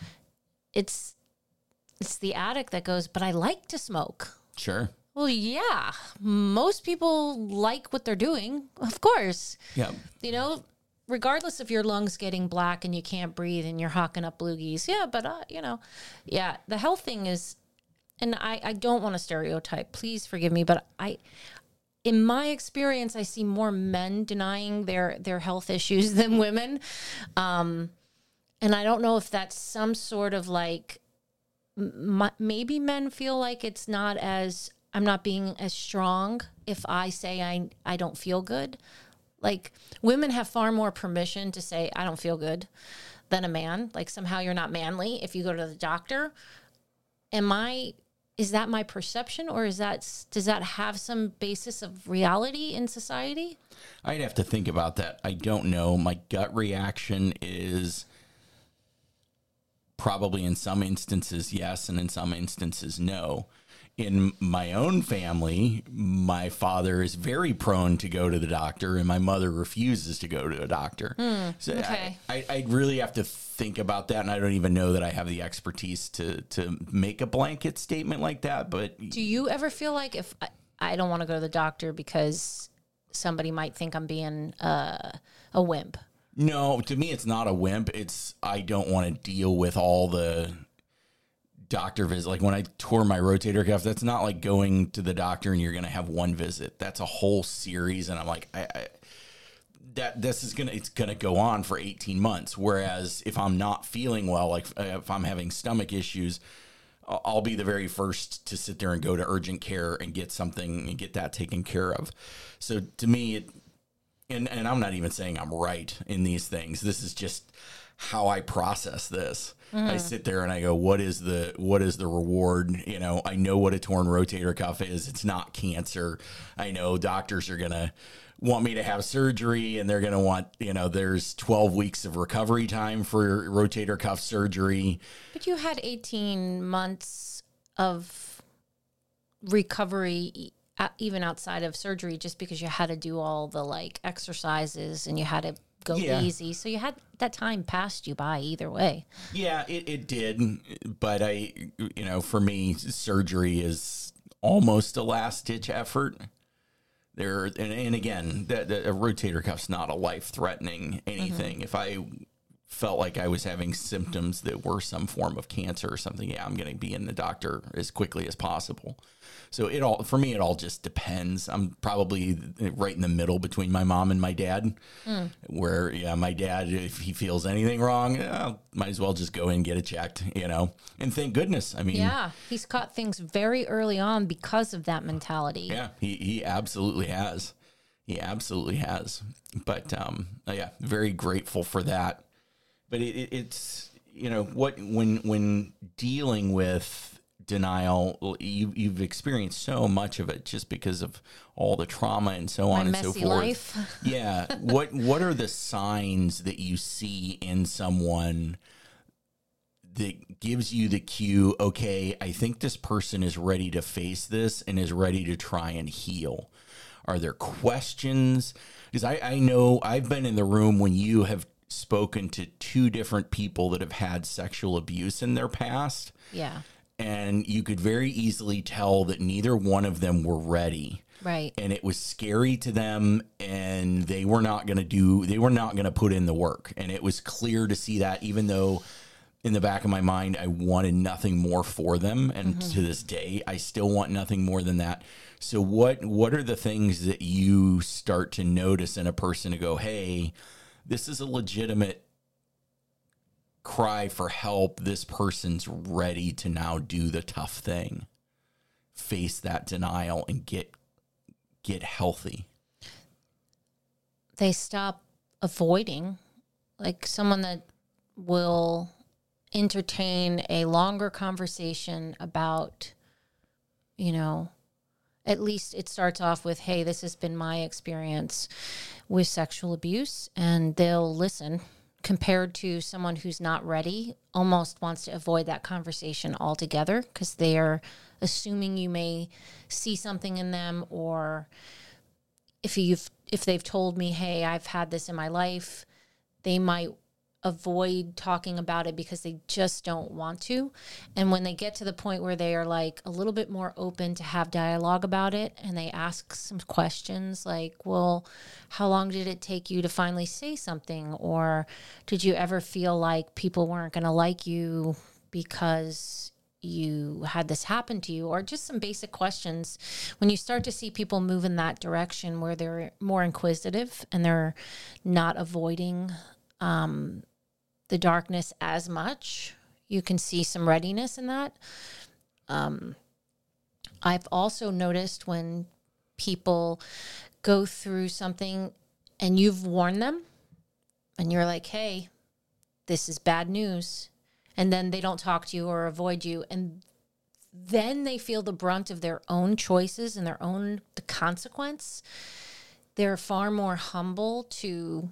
It's, it's the addict that goes, but I like to smoke. Sure. Well, yeah, most people like what they're doing. Of course. Yeah. You know, regardless of your lungs getting black and you can't breathe and you're hawking up loogies. Yeah, but, uh, you know, yeah, the health thing is, and I, I don't want to stereotype. Please forgive me, but I, in my experience, I see more men denying their, their health issues than women. Um, and I don't know if that's some sort of like, m- maybe men feel like it's not as, I'm not being as strong if I say I, I don't feel good. Like women have far more permission to say, I don't feel good than a man. Like somehow you're not manly if you go to the doctor. Am I, is that my perception or is that, does that have some basis of reality in society? I'd have to think about that. I don't know. My gut reaction is probably in some instances, yes. And in some instances, no. In my own family, my father is very prone to go to the doctor and my mother refuses to go to a doctor. Mm, so okay. I, I, I really have to think about that. And I don't even know that I have the expertise to, to make a blanket statement like that. But do you ever feel like if I, I don't want to go to the doctor because somebody might think I'm being uh, a wimp? No, to me, it's not a wimp. It's, I don't want to deal with all the doctor visit. Like when I tore my rotator cuff, that's not like going to the doctor and you're going to have one visit. That's a whole series. And I'm like, I, I that this is going to, it's going to go on for eighteen months. Whereas if I'm not feeling well, like if I'm having stomach issues, I'll be the very first to sit there and go to urgent care and get something and get that taken care of. So to me, it, and, and I'm not even saying I'm right in these things. This is just how I process this. Mm. I sit there and I go, what is the, what is the reward? You know, I know what a torn rotator cuff is. It's not cancer. I know doctors are going to want me to have surgery and they're going to want, you know, there's twelve weeks of recovery time for rotator cuff surgery. But you had eighteen months of recovery even outside of surgery, just because you had to do all the like exercises and you had to go yeah. easy. So you had that time passed you by either way. Yeah, it, it did. But I, you know, for me, surgery is almost a last ditch effort. There, and, and again, the, the, a rotator cuff's not a life threatening anything. Mm-hmm. If I felt like I was having symptoms that were some form of cancer or something, yeah, I'm going to be in the doctor as quickly as possible. So it all, for me, it all just depends. I'm probably right in the middle between my mom and my dad, mm. where, yeah, my dad, if he feels anything wrong, yeah, might as well just go in and get it checked, you know, and thank goodness. I mean, yeah, he's caught things very early on because of that mentality. Yeah, he, he absolutely has. He absolutely has. But, um, yeah, very grateful for that. But it, it, it's, you know, what when when dealing with denial, you, you've experienced so much of it just because of all the trauma and so My on and messy so forth. Life. Yeah. What what are the signs that you see in someone that gives you the cue, okay, I think this person is ready to face this and is ready to try and heal? Are there questions? Because I, I know I've been in the room when you have spoken to two different people that have had sexual abuse in their past. Yeah. And you could very easily tell that neither one of them were ready. Right. And it was scary to them, and they were not going to do, they were not going to put in the work. And it was clear to see that, even though in the back of my mind, I wanted nothing more for them. And mm-hmm. to this day, I still want nothing more than that. So what, what are the things that you start to notice in a person to go, hey, this is a legitimate cry for help. This person's ready to now do the tough thing, face that denial, and get get healthy. They stop avoiding, like someone that will entertain a longer conversation about, you know, at least it starts off with, hey, this has been my experience with sexual abuse, and they'll listen, compared to someone who's not ready, almost wants to avoid that conversation altogether because they're assuming you may see something in them, or if you've if they've told me, hey, I've had this in my life, they might avoid talking about it because they just don't want to. And when they get to the point where they are like a little bit more open to have dialogue about it, and they ask some questions like, well, how long did it take you to finally say something? Or did you ever feel like people weren't going to like you because you had this happen to you? Or just some basic questions. When you start to see people move in that direction where they're more inquisitive and they're not avoiding um, the darkness as much, you can see some readiness in that. Um, I've also noticed when people go through something and you've warned them and you're like, hey, this is bad news. And then they don't talk to you or avoid you. And then they feel the brunt of their own choices and their own the consequence. They're far more humble to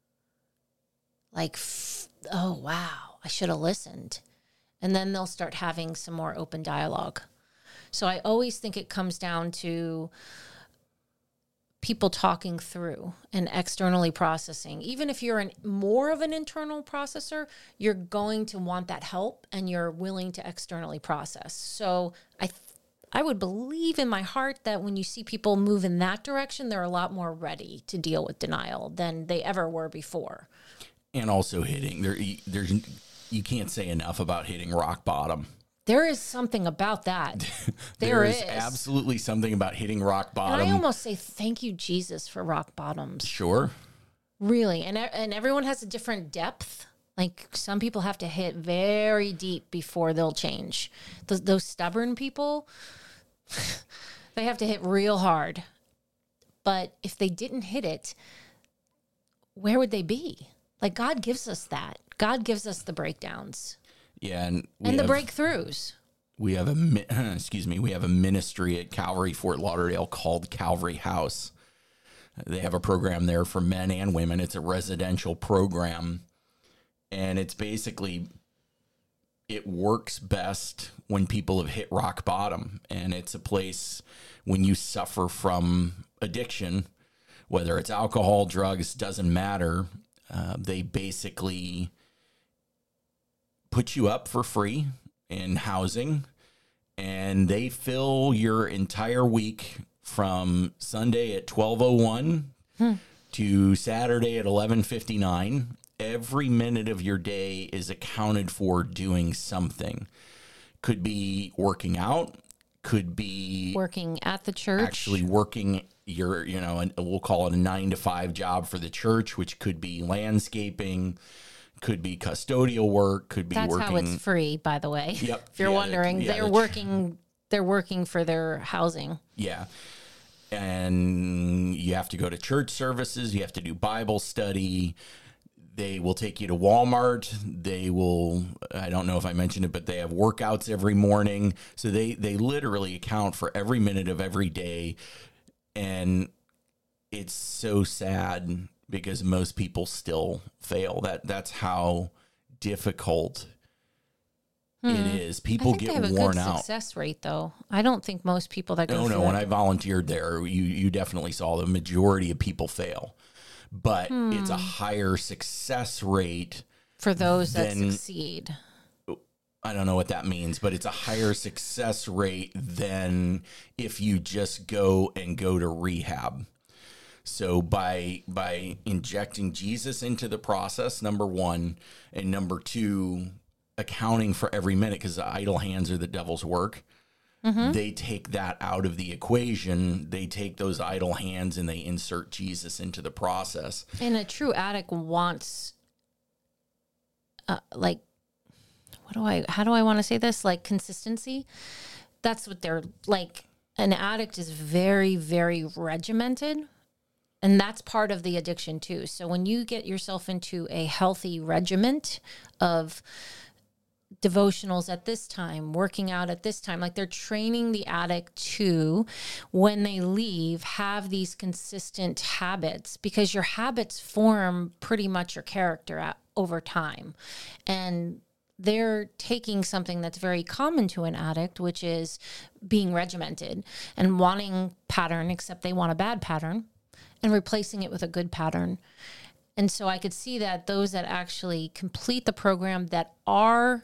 like, oh, wow, I should have listened. And then they'll start having some more open dialogue. So I always think it comes down to people talking through and externally processing. Even if you're an, more of an internal processor, you're going to want that help and you're willing to externally process. So I th- I would believe in my heart that when you see people move in that direction, they're a lot more ready to deal with denial than they ever were before. And also hitting, there, there's, you can't say enough about hitting rock bottom. There is something about that. there, there is, is absolutely something about hitting rock bottom. And I almost say thank you, Jesus, for rock bottoms. Sure. Really. And, and everyone has a different depth. Like some people have to hit very deep before they'll change. Those, those stubborn people, they have to hit real hard. But if they didn't hit it, where would they be? Like God gives us that. God gives us the breakdowns. Yeah, and and the have, breakthroughs. We have a excuse me. We have a ministry at Calvary Fort Lauderdale called Calvary House. They have a program there for men and women. It's a residential program, and it's basically it works best when people have hit rock bottom, and it's a place when you suffer from addiction, whether it's alcohol, drugs, doesn't matter. Uh, they basically put you up for free in housing, and they fill your entire week from Sunday at twelve oh one hmm. to Saturday at eleven fifty-nine. every minute of your day is accounted for doing something. Could be working out, could be working at the church, actually working your, you know, and we'll call it a nine to five job for the church, which could be landscaping, could be custodial work, could be That's working. how it's free, by the way. Yep. If you're Yeah, wondering, yeah, they're the- working. They're working for their housing. Yeah. And you have to go to church services. You have to do Bible study. They will take you to Walmart. They will, I don't know if I mentioned it, but they have workouts every morning. So they, they literally account for every minute of every day. And it's so sad because most people still fail. That That's how difficult it is. People I think get they have a worn good out. success rate, though. I don't think most people that go No, through no. When it- I volunteered there, you you definitely saw the majority of people fail, but it's a higher success rate. for those that then- succeed. I don't know what that means, but it's a higher success rate than if you just go and go to rehab. So by by injecting Jesus into the process, number one, and number two, accounting for every minute, because the idle hands are the devil's work. Mm-hmm. They take that out of the equation. They take those idle hands and they insert Jesus into the process. And a true addict wants, uh, like, what do I, how do I want to say this? Like consistency. That's what they're like. An addict is very, very regimented. And that's part of the addiction too. So when you get yourself into a healthy regiment of devotionals at this time, working out at this time, like they're training the addict to, when they leave, have these consistent habits, because your habits form pretty much your character at, over time. And they're taking something that's very common to an addict, which is being regimented and wanting pattern, except they want a bad pattern, and replacing it with a good pattern. And so I could see that those that actually complete the program that are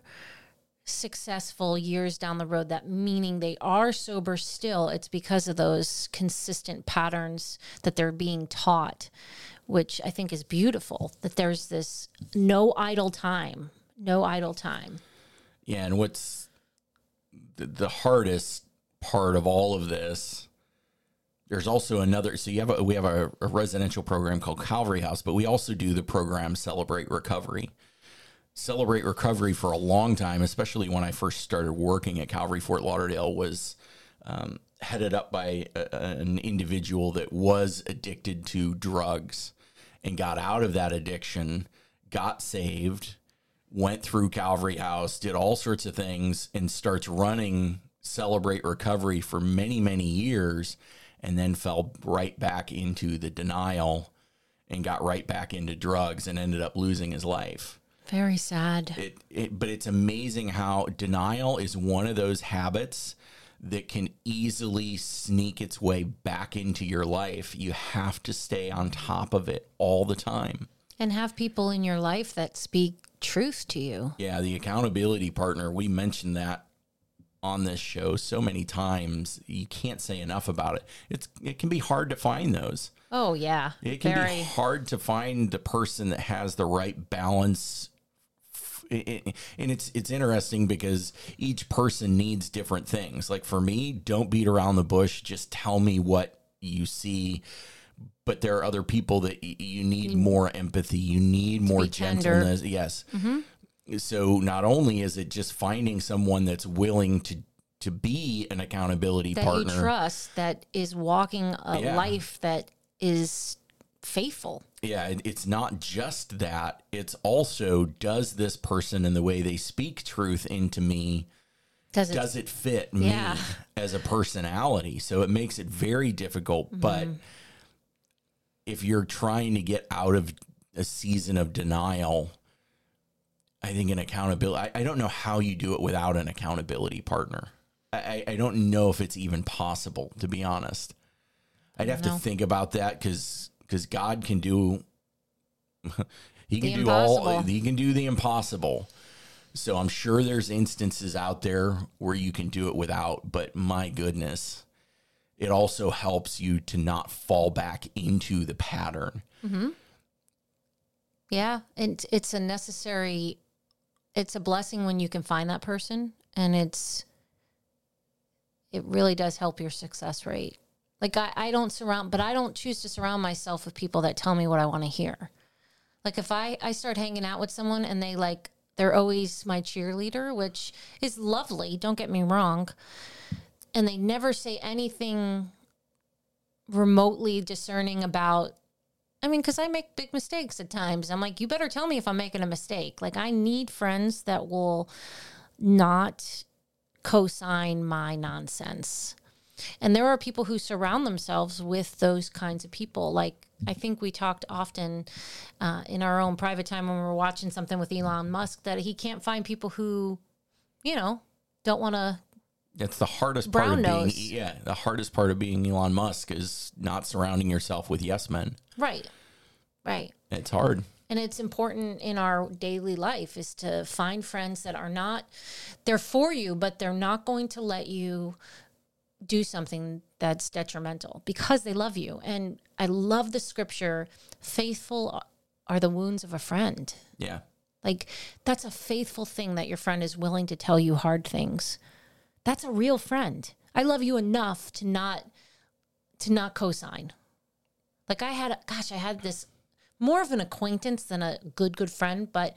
successful years down the road, that meaning they are sober still, it's because of those consistent patterns that they're being taught, which I think is beautiful, that there's this no idle time, no idle time. Yeah, and what's the, the hardest part of all of this, there's also another, so you have a, we have a, a residential program called Calvary House, but we also do the program Celebrate Recovery. Celebrate Recovery for a long time, especially when I first started working at Calvary Fort Lauderdale, was um, headed up by a, an individual that was addicted to drugs and got out of that addiction, got saved, went through Calvary House, did all sorts of things, and starts running Celebrate Recovery for many, many years, and then fell right back into the denial and got right back into drugs and ended up losing his life. Very sad. It, it, but it's amazing how denial is one of those habits that can easily sneak its way back into your life. You have to stay on top of it all the time. And have people in your life that speak truth to you. Yeah, the accountability partner, we mentioned that on this show so many times. You can't say enough about it. It's it can be hard to find those. Oh, yeah. It can Very. be hard to find the person that has the right balance. It, it, and it's it's interesting because each person needs different things. Like for me, don't beat around the bush. Just tell me what you see. But there are other people that y- you need more empathy. You need more be tender. gentleness. Yes. So not only is it just finding someone that's willing to to be an accountability That partner. you trust, that is walking a Yeah. life that is faithful. Yeah, it- it's not just that. It's also, does this person and the way they speak truth into me, Does it? does it fit Yeah. me as a personality? So it makes it very difficult. Mm-hmm. But if you're trying to get out of a season of denial, I think an accountability, I, I don't know how you do it without an accountability partner. I, I I don't know if it's even possible, to be honest. I'd have know. to think about that because because God can do he The can do all impossible. he can do the impossible. So I'm sure there's instances out there where you can do it without, but my goodness, it also helps you to not fall back into the pattern. Mm-hmm. Yeah. And it's a necessary, it's a blessing when you can find that person. And it's, it really does help your success rate. Like I, I don't surround, but I don't choose to surround myself with people that tell me what I want to hear. Like if I, I start hanging out with someone and they like, they're always my cheerleader, which is lovely. Don't get me wrong. And they never say anything remotely discerning about, I mean, because I make big mistakes at times. I'm like, you better tell me if I'm making a mistake. Like I need friends that will not co-sign my nonsense. And there are people who surround themselves with those kinds of people. Like, I think we talked often uh, in our own private time when we were watching something with Elon Musk that he can't find people who, you know, don't want to. That's the hardest part of nose. being, yeah, the hardest part of being Elon Musk is not surrounding yourself with yes men. Right. Right. It's hard. And it's important in our daily life is to find friends that are not, they're for you, but they're not going to let you do something that's detrimental because they love you. And I love the scripture, faithful are the wounds of a friend. Yeah. Like that's a faithful thing that your friend is willing to tell you hard things. That's a real friend. I love you enough to not, to not co-sign. Like I had, gosh, I had this more of an acquaintance than a good, good friend, but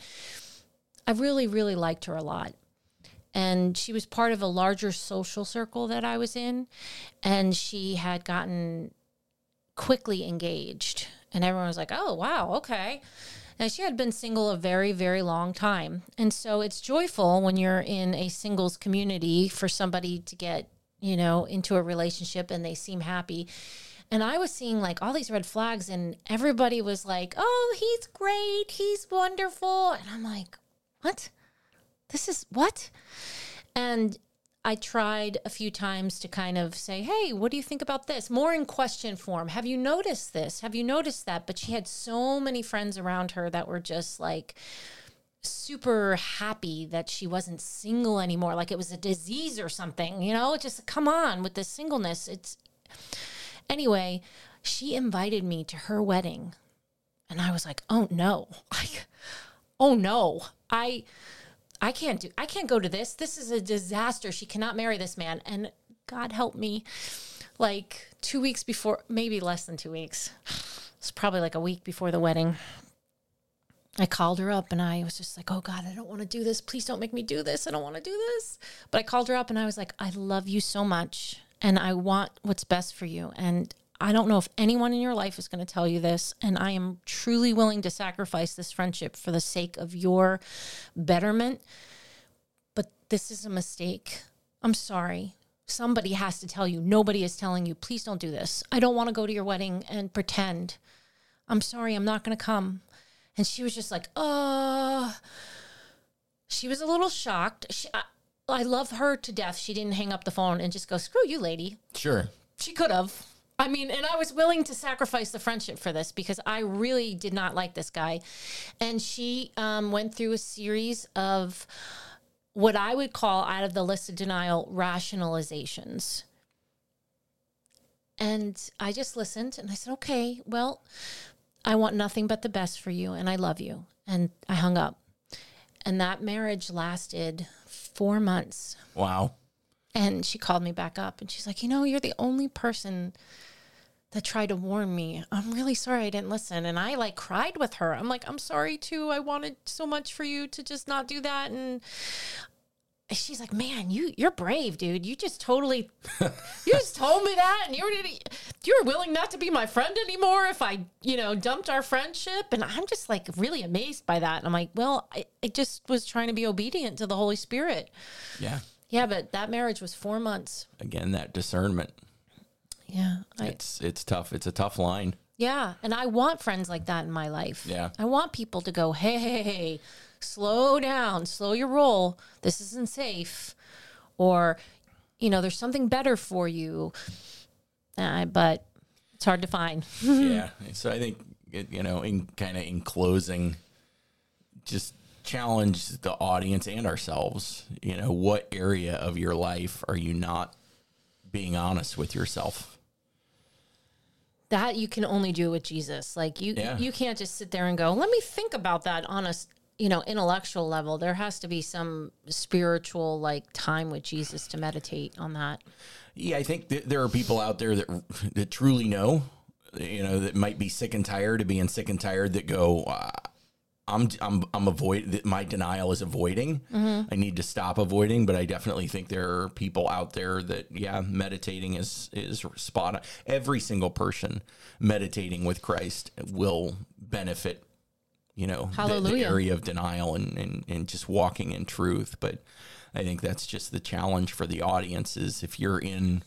I really, really liked her a lot. And she was part of a larger social circle that I was in. And she had gotten quickly engaged. And everyone was like, oh, wow, okay. And she had been single a very, very long time. And so it's joyful when you're in a singles community for somebody to get, you know, into a relationship and they seem happy. And I was seeing like all these red flags and everybody was like, oh, he's great. He's wonderful. And I'm like, what? This is what? And I tried a few times to kind of say, hey, what do you think about this? More in question form. Have you noticed this? Have you noticed that? But she had so many friends around her that were just like super happy that she wasn't single anymore. Like it was a disease or something, you know, just come on with this singleness. It's anyway, she invited me to her wedding and I was like, oh no, I, oh no, I, I can't do, I can't go to this. This is a disaster. She cannot marry this man. And God help me, like two weeks before, maybe less than two weeks. It's probably like a week before the wedding. I called her up and I was just like, oh God, I don't want to do this. Please don't make me do this. I don't want to do this. But I called her up and I was like, I love you so much and I want what's best for you. And I don't know if anyone in your life is going to tell you this. And I am truly willing to sacrifice this friendship for the sake of your betterment. But this is a mistake. I'm sorry. Somebody has to tell you. Nobody is telling you, please don't do this. I don't want to go to your wedding and pretend. I'm sorry. I'm not going to come. And she was just like, uh, she was a little shocked. She, I, I love her to death. She didn't hang up the phone and just go, screw you, lady. Sure. She could have. I mean, and I was willing to sacrifice the friendship for this because I really did not like this guy. And she um, went through a series of what I would call out of the list of denial rationalizations. And I just listened and I said, okay, well, I want nothing but the best for you and I love you. And I hung up. And that marriage lasted four months. Wow. And she called me back up and she's like, you know, you're the only person that tried to warn me. I'm really sorry I didn't listen. And I like cried with her. I'm like, I'm sorry too. I wanted so much for you to just not do that. And she's like, man, you, you're brave, dude. You just totally, you just told me that. And you were, you were willing not to be my friend anymore if I, you know, dumped our friendship. And I'm just like really amazed by that. And I'm like, well, I, I just was trying to be obedient to the Holy Spirit. Yeah. Yeah, but that marriage was four months. Again, that discernment. Yeah. I, It's it's tough. It's a tough line. yeah. And I want friends like that in my life. Yeah. I want people to go, hey, hey, hey, slow down, slow your roll. This isn't safe. Or, you know, there's something better for you. Uh, but it's hard to find. Yeah. So I think, it, you know, in kind of in closing, just challenge the audience and ourselves. You know, what area of your life are you not being honest with yourself? that you can only do with Jesus. Like you, Yeah. you can't just sit there and go, let me think about that on a, you know, intellectual level. There has to be some spiritual like time with Jesus to meditate on that. Yeah, I think that there are people out there that that truly know, you know, that might be sick and tired of being sick and tired that go, uh, I'm I'm I'm avoid that my denial is avoiding. Mm-hmm. I need to stop avoiding, but I definitely think there are people out there that yeah, meditating is is spot on. Every single person meditating with Christ will benefit, you know, the, the area of denial and, and and just walking in truth. But I think that's just the challenge for the audience is if you're in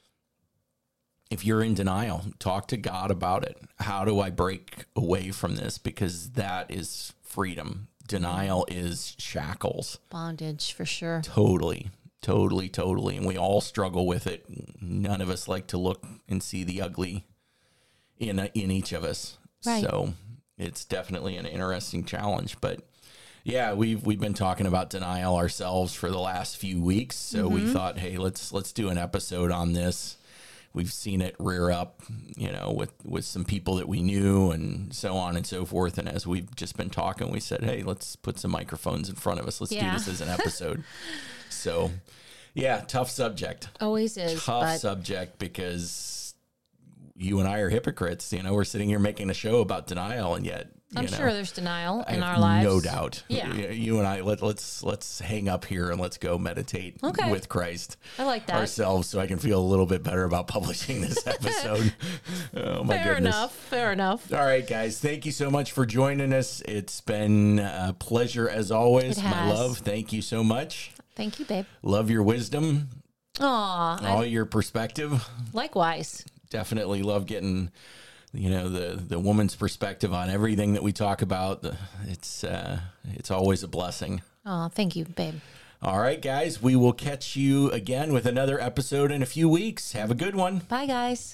if you're in denial, talk to God about it. How do I break away from this? Because that is freedom. Denial is shackles. Bondage for sure. Totally, totally, totally. And we all struggle with it. None of us like to look and see the ugly in in each of us. Right. So it's definitely an interesting challenge, but yeah, we've we've been talking about denial ourselves for the last few weeks, so mm-hmm. we thought, hey, let's let's do an episode on this. We've seen it rear up, you know, with with some people that we knew and so on and so forth. And as we've just been talking, we said, hey, let's put some microphones in front of us. Let's yeah. do this as an episode. So, yeah, tough subject. Always is. Tough but... subject because you and I are hypocrites. You know, we're sitting here making a show about denial, and yet. I'm you know, sure there's denial in I our lives. No doubt. Yeah. You and I, let, let's let's hang up here and let's go meditate okay. with Christ. I like that. Ourselves so I can feel a little bit better about publishing this episode. Oh, my fair goodness. enough. Fair enough. All right, guys. Thank you so much for joining us. It's been a pleasure as always. It My has. love. Thank you so much. Thank you, babe. Love your wisdom. Aw. All I... your perspective. Likewise. Definitely love getting... you know, the, the woman's perspective on everything that we talk about. It's, uh, it's always a blessing. Oh, thank you, babe. All right, guys, we will catch you again with another episode in a few weeks. Have a good one. Bye, guys.